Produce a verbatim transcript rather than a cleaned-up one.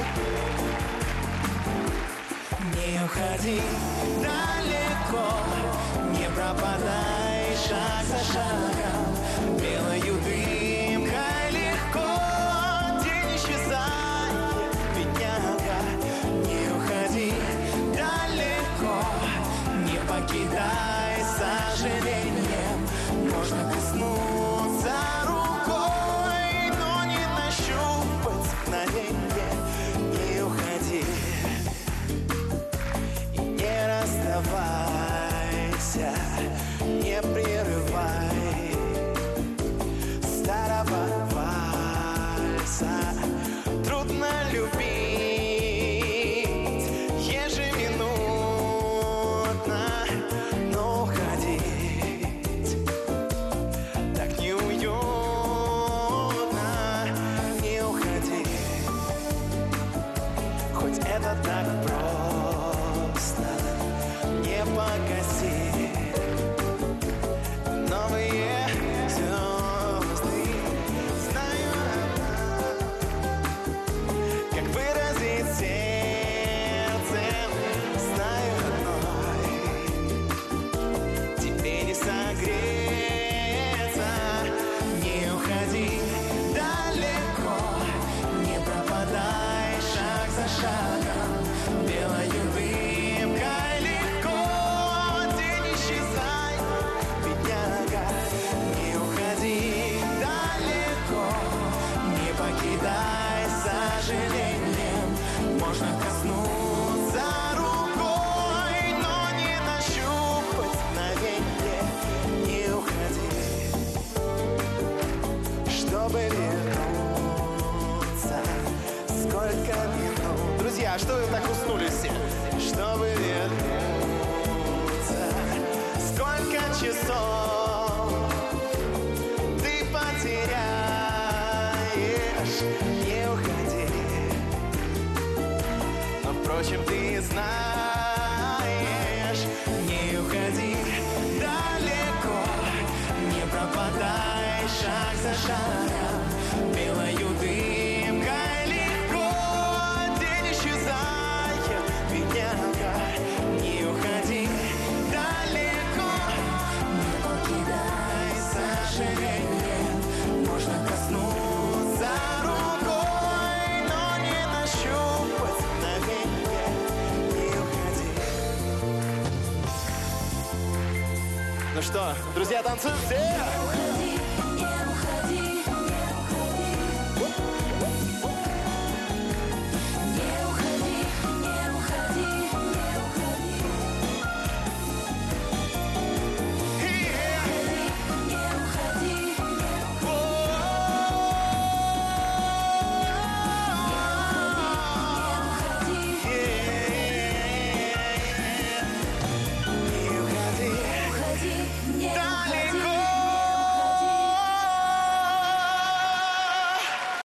Не уходи далеко, не пропадай шаг за шагом, белою дымкой легко. День исчезает, бедняга. Не уходи далеко, не покидай сожалением. Можно коснуться рукой, но не нащупать мгновенье. Не уходи и не расставайся, не прерывай старого вальса. Трудно любить ежеминутно, но уходить так неуютно. Не уходи, хоть это так просто. Не погаси новые звезды. Знаю, как выразить сердцем. Знаю одной, тебе не согреться. Не уходи далеко, не пропадай шаг за шагом, белою дымкой легко. День исчезай, бедняга. Не уходи далеко, не покидай сожалением. Можно коснуться рукой, но не нащупать мгновенье. Не уходи, чтобы вернуться. Сколько минут? Друзья, а что вы так уснули все? Чтобы вернуться. Сколько часов ты потеряешь? Не уходи, но впрочем ты знаешь. Не уходи далеко, не пропадай шаг за шагом, белою дымкой легко. День исчезает, бедняга. Не уходи далеко, не покидай сожалением. Можно коснуться рукой, но не нащупать мгновенье. Не уходи. Ну что, друзья, танцуем все!